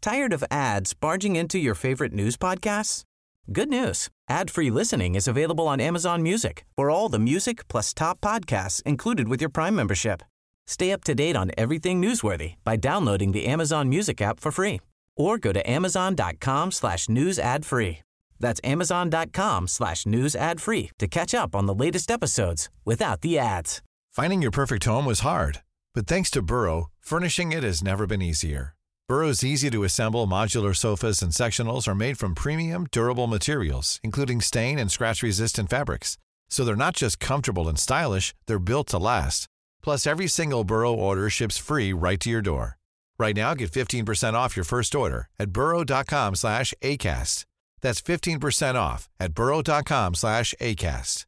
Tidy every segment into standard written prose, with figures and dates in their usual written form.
Tired of ads barging into your favorite news podcasts? Good news. Ad-free listening is available on Amazon Music for all the music plus top podcasts included with your Prime membership. Stay up to date on everything newsworthy by downloading the Amazon Music app for free or go to amazon.com/news ad free. That's amazon.com/news ad free to catch up on the latest episodes without the ads. Finding your perfect home was hard, but thanks to Burrow, furnishing it has never been easier. Burrow's easy-to-assemble modular sofas and sectionals are made from premium, durable materials, including stain and scratch-resistant fabrics. So they're not just comfortable and stylish, they're built to last. Plus, every single Burrow order ships free right to your door. Right now, get 15% off your first order at burrow.com/ACAST. That's 15% off at burrow.com/ACAST.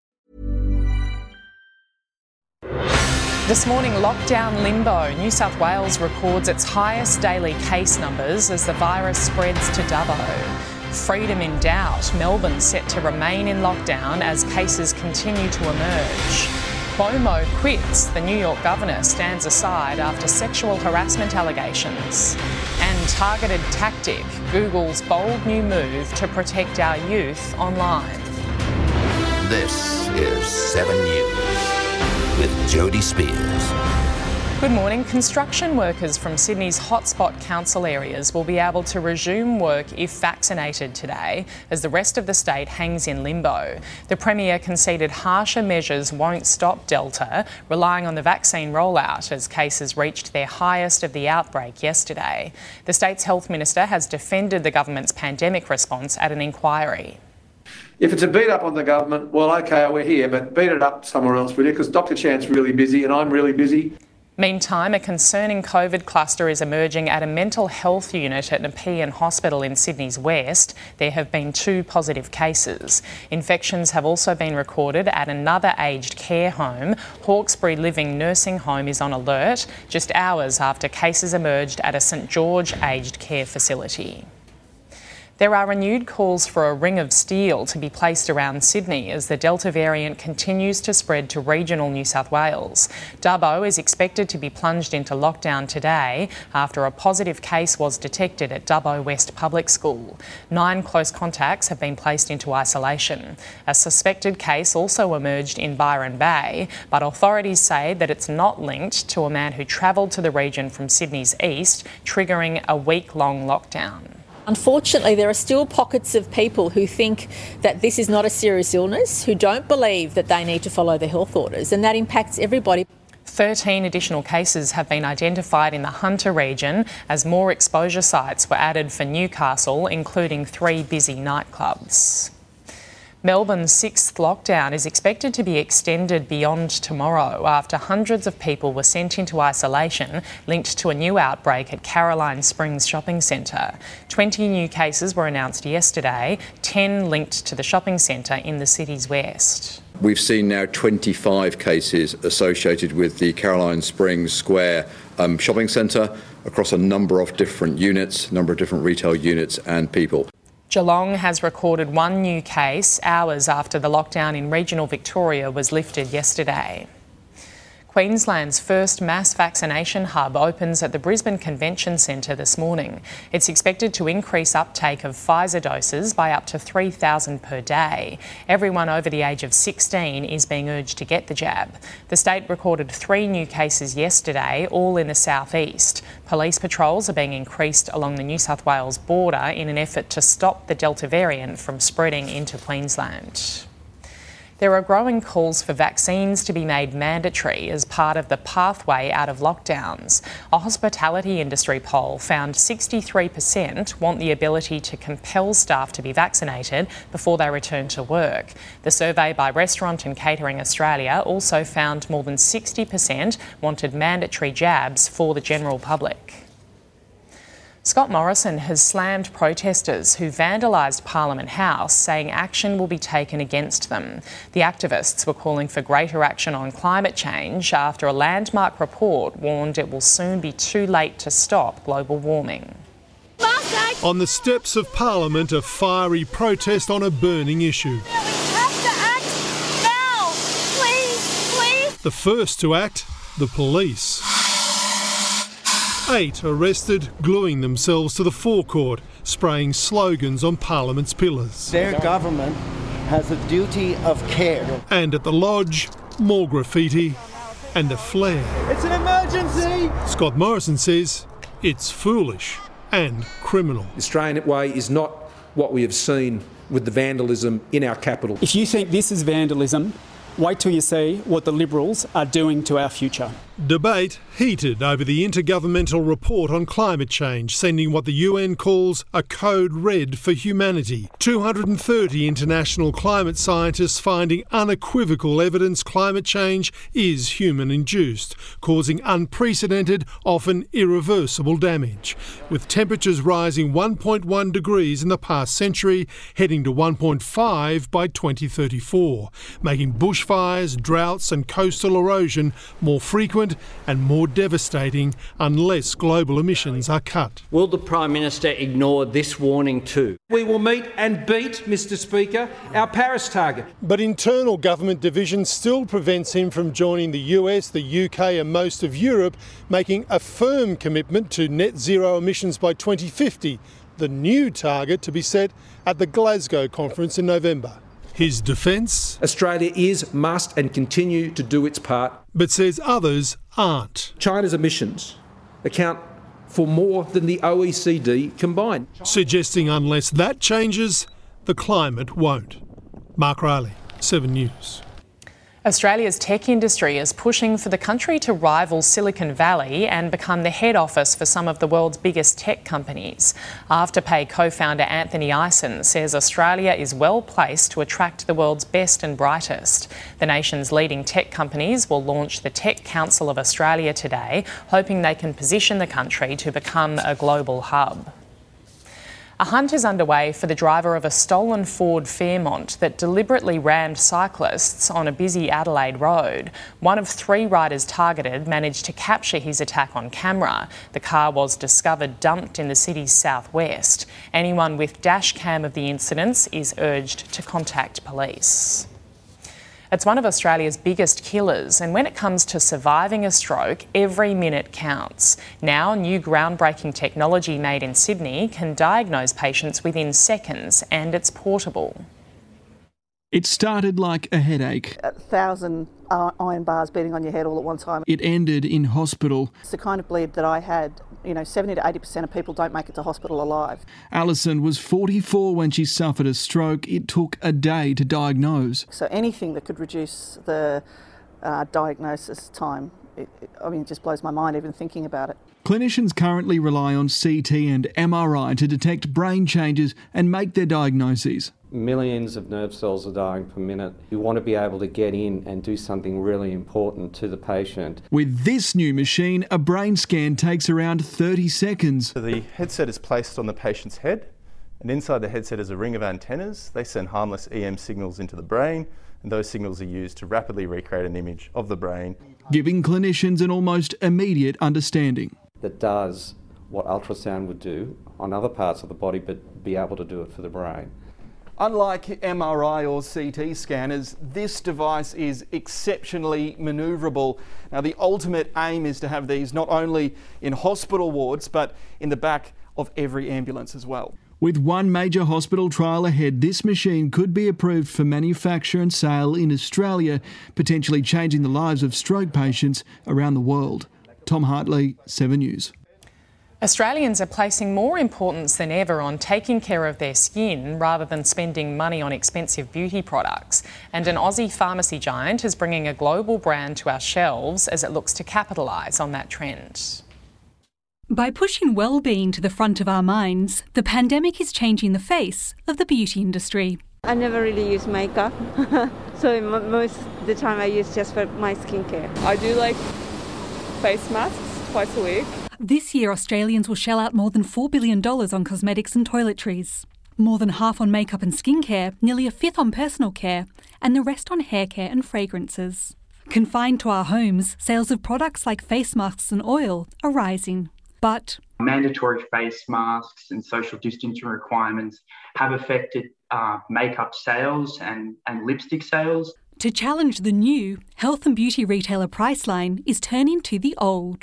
This morning, lockdown limbo. New South Wales records its highest daily case numbers as the virus spreads to Dubbo. Freedom in doubt. Melbourne set to remain in lockdown as cases continue to emerge. Cuomo quits. The New York governor stands aside after sexual harassment allegations. And targeted tactic. Google's bold new move to protect our youth online. This is 7 News with Jody Spears. Good morning. Construction workers from Sydney's hotspot council areas will be able to resume work if vaccinated today, as the rest of the state hangs in limbo. The Premier conceded harsher measures won't stop Delta, relying on the vaccine rollout as cases reached their highest of the outbreak yesterday. The state's health minister has defended the government's pandemic response at an inquiry. If it's a beat up on the government, well, okay, we're here, but beat it up somewhere else, will you? Because Dr. Chan's really busy and I'm really busy. Meantime, a concerning COVID cluster is emerging at a mental health unit at Nepean Hospital in Sydney's West. There have been 2 positive cases. Infections have also been recorded at another aged care home. Hawkesbury Living Nursing Home is on alert, just hours after cases emerged at a St George aged care facility. There are renewed calls for a ring of steel to be placed around Sydney as the Delta variant continues to spread to regional New South Wales. Dubbo is expected to be plunged into lockdown today after a positive case was detected at Dubbo West Public School. 9 close contacts have been placed into isolation. A suspected case also emerged in Byron Bay, but authorities say that it's not linked to a man who travelled to the region from Sydney's east, triggering a week-long lockdown. Unfortunately, there are still pockets of people who think that this is not a serious illness, who don't believe that they need to follow the health orders, and that impacts everybody. 13 additional cases have been identified in the Hunter region as more exposure sites were added for Newcastle, including 3 busy nightclubs. Melbourne's 6th lockdown is expected to be extended beyond tomorrow after hundreds of people were sent into isolation linked to a new outbreak at Caroline Springs Shopping Centre. 20 new cases were announced yesterday, 10 linked to the shopping centre in the city's west. We've seen now 25 cases associated with the Caroline Springs Square shopping centre across a number of different units, number of different retail units and people. Geelong has recorded 1 new case hours after the lockdown in regional Victoria was lifted yesterday. Queensland's first mass vaccination hub opens at the Brisbane Convention Centre this morning. It's expected to increase uptake of Pfizer doses by up to 3,000 per day. Everyone over the age of 16 is being urged to get the jab. The state recorded 3 new cases yesterday, all in the southeast. Police patrols are being increased along the New South Wales border in an effort to stop the Delta variant from spreading into Queensland. There are growing calls for vaccines to be made mandatory as part of the pathway out of lockdowns. A hospitality industry poll found 63% want the ability to compel staff to be vaccinated before they return to work. The survey by Restaurant and Catering Australia also found more than 60% wanted mandatory jabs for the general public. Scott Morrison has slammed protesters who vandalised Parliament House, saying action will be taken against them. The activists were calling for greater action on climate change after a landmark report warned it will soon be too late to stop global warming. On the steps of Parliament, a fiery protest on a burning issue. We have to act now! Please! The first to act, the police. 8 arrested, gluing themselves to the forecourt, spraying slogans on Parliament's pillars. Their government has a duty of care. And at the lodge, more graffiti and a flare. It's an emergency! Scott Morrison says it's foolish and criminal. The Australian way is not what we have seen with the vandalism in our capital. If you think this is vandalism, wait till you see what the Liberals are doing to our future. Debate heated over the Intergovernmental Report on Climate Change, sending what the UN calls a code red for humanity. 230 international climate scientists finding unequivocal evidence climate change is human-induced, causing unprecedented, often irreversible damage. With temperatures rising 1.1 degrees in the past century, heading to 1.5 by 2034, making bushfires, droughts and coastal erosion more frequent and more devastating unless global emissions are cut. Will the Prime Minister ignore this warning too? We will meet and beat, Mr Speaker, our Paris target. But internal government division still prevents him from joining the US, the UK and most of Europe, making a firm commitment to net zero emissions by 2050, the new target to be set at the Glasgow conference in November. His defence? Australia is, must and continue to do its part. But says others aren't. China's emissions account for more than the OECD combined. Suggesting unless that changes, the climate won't. Mark Riley, 7 News. Australia's tech industry is pushing for the country to rival Silicon Valley and become the head office for some of the world's biggest tech companies. Afterpay co-founder Anthony Eisen says Australia is well placed to attract the world's best and brightest. The nation's leading tech companies will launch the Tech Council of Australia today, hoping they can position the country to become a global hub. A hunt is underway for the driver of a stolen Ford Fairmont that deliberately rammed cyclists on a busy Adelaide road. One of 3 riders targeted managed to capture his attack on camera. The car was discovered dumped in the city's southwest. Anyone with dash cam of the incidents is urged to contact police. It's one of Australia's biggest killers, and when it comes to surviving a stroke, every minute counts. Now, new groundbreaking technology made in Sydney can diagnose patients within seconds, and it's portable. It started like a headache. 1,000 iron bars beating on your head all at one time. It ended in hospital. It's the kind of bleed that I had. 70 to 80% of people don't make it to hospital alive. Alison was 44 when she suffered a stroke. It took a day to diagnose. So anything that could reduce the diagnosis time, it just blows my mind even thinking about it. Clinicians currently rely on CT and MRI to detect brain changes and make their diagnoses. Millions of nerve cells are dying per minute. You want to be able to get in and do something really important to the patient. With this new machine, a brain scan takes around 30 seconds. So the headset is placed on the patient's head, and inside the headset is a ring of antennas. They send harmless EM signals into the brain, and those signals are used to rapidly recreate an image of the brain, giving clinicians an almost immediate understanding. That does what ultrasound would do on other parts of the body, but be able to do it for the brain. Unlike MRI or CT scanners, this device is exceptionally manoeuvrable. Now, the ultimate aim is to have these not only in hospital wards, but in the back of every ambulance as well. With one major hospital trial ahead, this machine could be approved for manufacture and sale in Australia, potentially changing the lives of stroke patients around the world. Tom Hartley, 7 News. Australians are placing more importance than ever on taking care of their skin rather than spending money on expensive beauty products. And an Aussie pharmacy giant is bringing a global brand to our shelves as it looks to capitalise on that trend. By pushing well-being to the front of our minds, the pandemic is changing the face of the beauty industry. I never really use makeup, so most of the time I use just for my skincare. I do like face masks twice a week. This year, Australians will shell out more than $4 billion on cosmetics and toiletries. More than half on makeup and skincare, nearly a fifth on personal care, and the rest on hair care and fragrances. Confined to our homes, sales of products like face masks and oil are rising. But mandatory face masks and social distancing requirements have affected makeup sales and lipstick sales. To challenge the new, health and beauty retailer Priceline is turning to the old.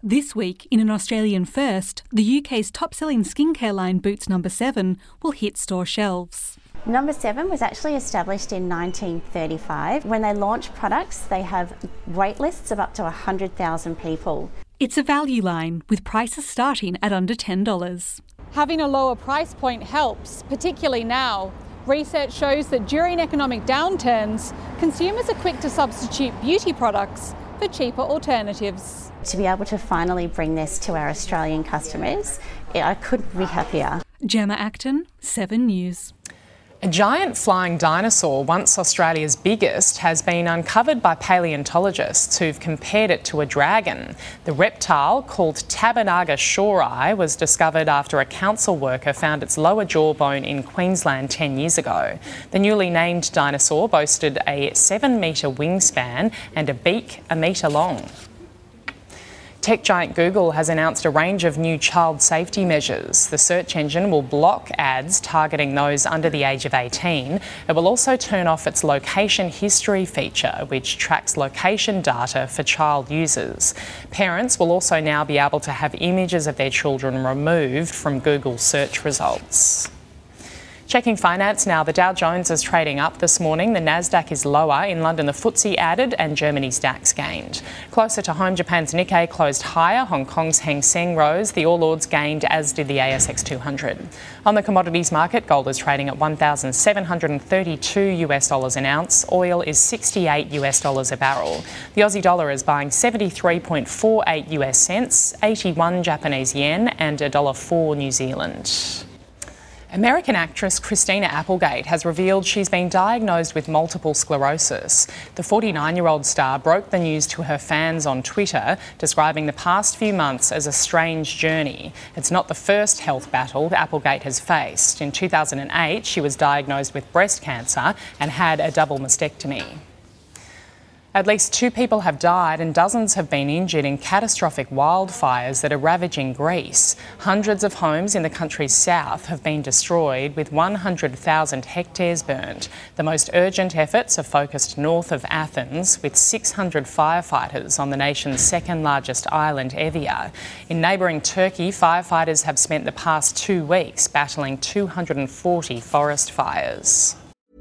This week, in an Australian first, the UK's top-selling skincare line Boots No. 7 will hit store shelves. No. 7 was actually established in 1935. When they launch products, they have wait lists of up to 100,000 people. It's a value line, with prices starting at under $10. Having a lower price point helps, particularly now. Research shows that during economic downturns, consumers are quick to substitute beauty products for cheaper alternatives. To be able to finally bring this to our Australian customers, I couldn't be happier. Gemma Acton, 7 News. A giant flying dinosaur, once Australia's biggest, has been uncovered by paleontologists who've compared it to a dragon. The reptile, called Tabanaga shorei, was discovered after a council worker found its lower jawbone in Queensland 10 years ago. The newly named dinosaur boasted a 7-metre wingspan and a beak a metre long. Tech giant Google has announced a range of new child safety measures. The search engine will block ads targeting those under the age of 18. It will also turn off its location history feature, which tracks location data for child users. Parents will also now be able to have images of their children removed from Google search results. Checking finance now, the Dow Jones is trading up this morning. The Nasdaq is lower. In London, the FTSE added and Germany's DAX gained. Closer to home, Japan's Nikkei closed higher. Hong Kong's Hang Seng rose. The All Ords gained, as did the ASX 200. On the commodities market, gold is trading at $1,732 an ounce. Oil is $68 a barrel. The Aussie dollar is buying 73.48 US cents, 81 Japanese yen and $1.04 New Zealand. American actress Christina Applegate has revealed she's been diagnosed with multiple sclerosis. The 49-year-old star broke the news to her fans on Twitter, describing the past few months as a strange journey. It's not the first health battle Applegate has faced. In 2008, she was diagnosed with breast cancer and had a double mastectomy. At least 2 people have died and dozens have been injured in catastrophic wildfires that are ravaging Greece. Hundreds of homes in the country's south have been destroyed, with 100,000 hectares burnt. The most urgent efforts are focused north of Athens, with 600 firefighters on the nation's second largest island, Evia. In neighbouring Turkey, firefighters have spent the past 2 weeks battling 240 forest fires.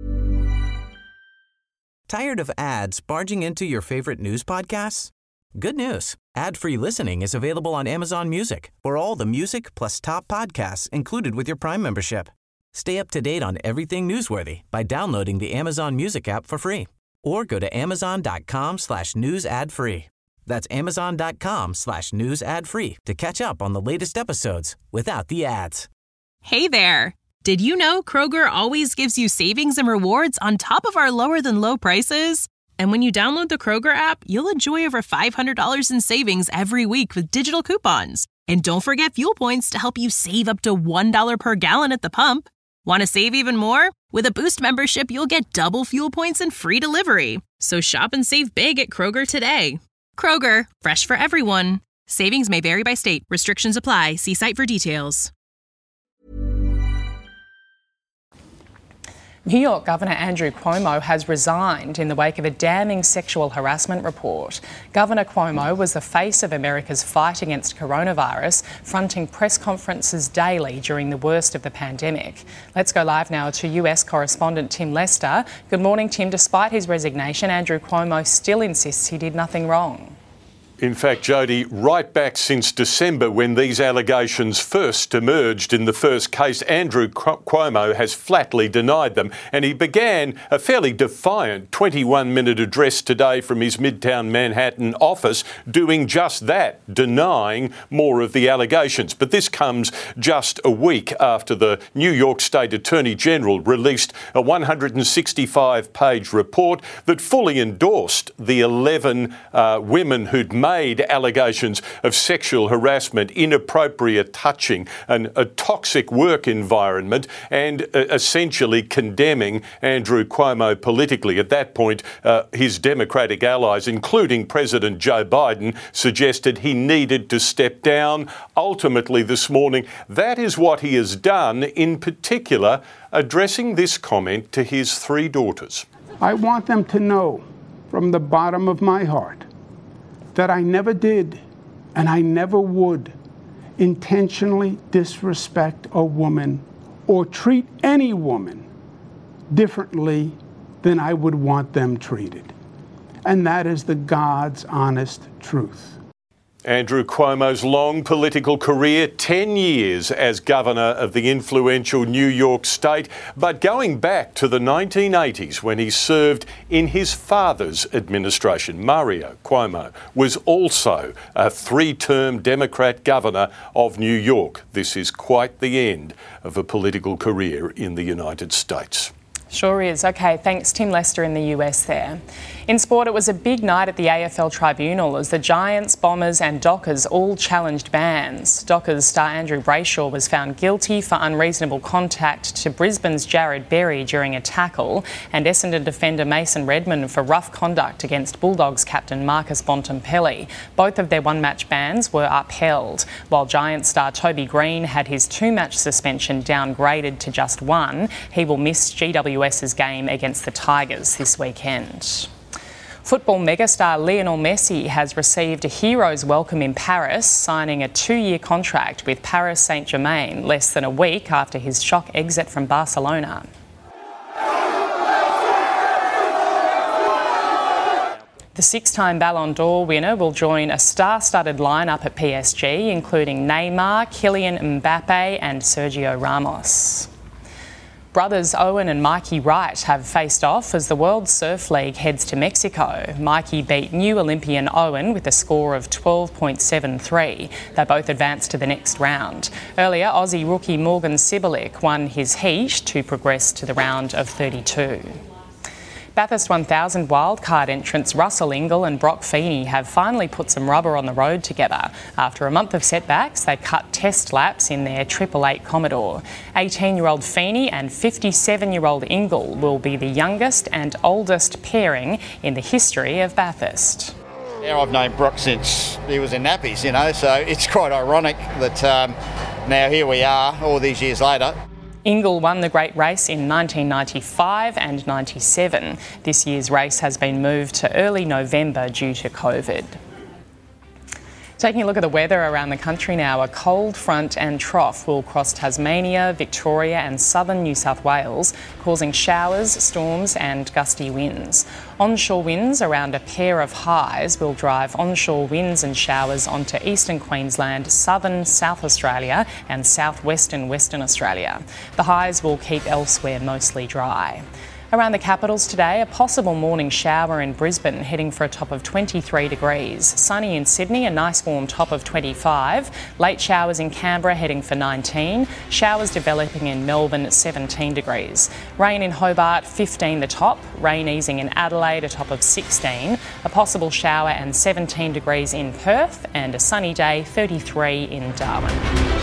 Tired of ads barging into your favorite news podcasts? Good news. Ad-free listening is available on Amazon Music for all the music plus top podcasts included with your Prime membership. Stay up to date on everything newsworthy by downloading the Amazon Music app for free or go to amazon.com/news ad free. That's amazon.com/news ad free to catch up on the latest episodes without the ads. Hey there. Did you know Kroger always gives you savings and rewards on top of our lower-than-low prices? And when you download the Kroger app, you'll enjoy over $500 in savings every week with digital coupons. And don't forget fuel points to help you save up to $1 per gallon at the pump. Want to save even more? With a Boost membership, you'll get double fuel points and free delivery. So shop and save big at Kroger today. Kroger, fresh for everyone. Savings may vary by state. Restrictions apply. See site for details. New York Governor Andrew Cuomo has resigned in the wake of a damning sexual harassment report. Governor Cuomo was the face of America's fight against coronavirus, fronting press conferences daily during the worst of the pandemic. Let's go live now to US correspondent Tim Lester. Good morning, Tim. Despite his resignation, Andrew Cuomo still insists he did nothing wrong. In fact, Jody, right back since December when these allegations first emerged in the first case, Andrew Cuomo has flatly denied them. And he began a fairly defiant 21-minute address today from his Midtown Manhattan office doing just that, denying more of the allegations. But this comes just a week after the New York State Attorney General released a 165-page report that fully endorsed the 11 women who'd made allegations of sexual harassment, inappropriate touching, and a toxic work environment, and essentially condemning Andrew Cuomo politically. At that point, his Democratic allies, including President Joe Biden, suggested he needed to step down. Ultimately, this morning, that is what he has done, in particular, addressing this comment to his 3 daughters. I want them to know from the bottom of my heart that I never did and I never would intentionally disrespect a woman or treat any woman differently than I would want them treated. And that is the God's honest truth. Andrew Cuomo's long political career, 10 years as governor of the influential New York state, but going back to the 1980s when he served in his father's administration. Mario Cuomo was also a 3-term Democrat governor of New York. This is quite the end of a political career in the United States. Sure is. OK, thanks Tim Lester in the US there. In sport, it was a big night at the AFL Tribunal as the Giants, Bombers and Dockers all challenged bans. Dockers star Andrew Brayshaw was found guilty for unreasonable contact to Brisbane's Jared Berry during a tackle, and Essendon defender Mason Redman for rough conduct against Bulldogs captain Marcus Bontempelli. Both of their one-match bans were upheld, while Giants star Toby Green had his 2-match suspension downgraded to just 1. He will miss GWS's game against the Tigers this weekend. Football megastar Lionel Messi has received a hero's welcome in Paris, signing a 2-year contract with Paris Saint-Germain less than a week after his shock exit from Barcelona. The 6-time Ballon d'Or winner will join a star-studded lineup at PSG, including Neymar, Kylian Mbappe and Sergio Ramos. Brothers Owen and Mikey Wright have faced off as the World Surf League heads to Mexico. Mikey beat new Olympian Owen with a score of 12.73. They both advanced to the next round. Earlier, Aussie rookie Morgan Sibilic won his heat to progress to the round of 32. Bathurst 1000 wildcard entrants Russell Ingall and Brock Feeney have finally put some rubber on the road together. After a month of setbacks, they cut test laps in their 888 Commodore. 18-year-old Feeney and 57-year-old Ingall will be the youngest and oldest pairing in the history of Bathurst. Yeah, I've known Brock since he was in nappies, so it's quite ironic that now here we are all these years later. Ingall won the Great Race in 1995 and 97. This year's race has been moved to early November due to COVID. Taking a look at the weather around the country now, a cold front and trough will cross Tasmania, Victoria and southern New South Wales, causing showers, storms and gusty winds. Onshore winds around a pair of highs will drive onshore winds and showers onto eastern Queensland, southern South Australia and southwestern Western Australia. The highs will keep elsewhere mostly dry. Around the capitals today, a possible morning shower in Brisbane, heading for a top of 23 degrees. Sunny in Sydney, a nice warm top of 25. Late showers in Canberra, heading for 19. Showers developing in Melbourne, 17 degrees. Rain in Hobart, 15 the top. Rain easing in Adelaide, a top of 16. A possible shower and 17 degrees in Perth, and a sunny day, 33 in Darwin.